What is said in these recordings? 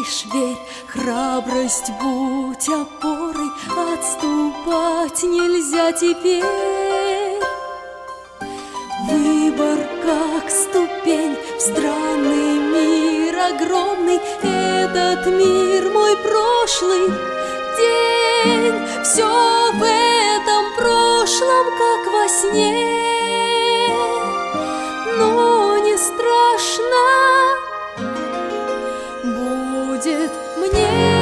лишь верь, храбрость будь опорой, отступать нельзя теперь. Выбор как ступень в странный мир огромный, этот мир мой прошлый день. Все в этом прошлом, как во сне, но не страшно будет мне.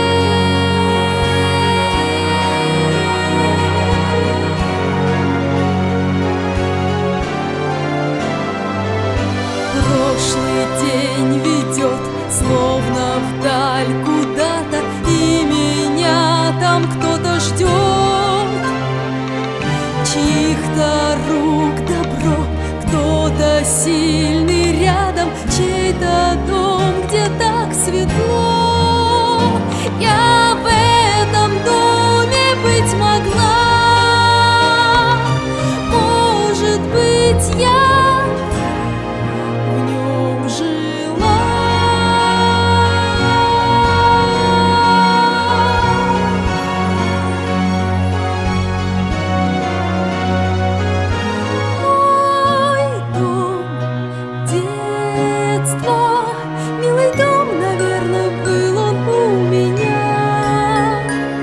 Прошлый день ведет словно вдаль куда-то, и меня там кто-то ждет. Чьих-то рук добро, кто-то сильный рядом, чей-то дом, где так светло. Я в этом доме быть могла, может быть, я в нем жила. Мой дом детства, милый дом, наверное, был он у меня.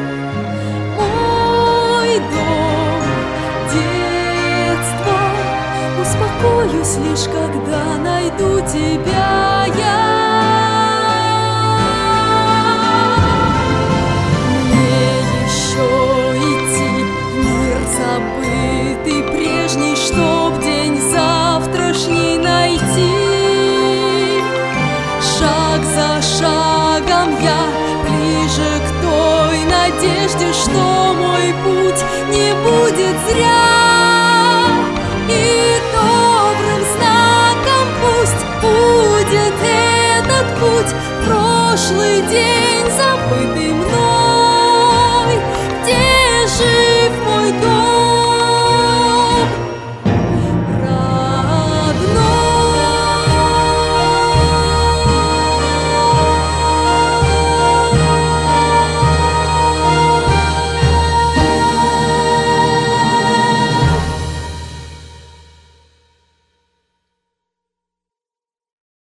Мой дом детства, успокоюсь лишь, когда найду тебя я. Мне еще идти в мир забытый прежний, чтоб день завтрашний найти. Шаг за шагом я ближе к той надежде, что мой путь не будет зря. И добрым знаком пусть будет этот путь, прошлый день забытый мной.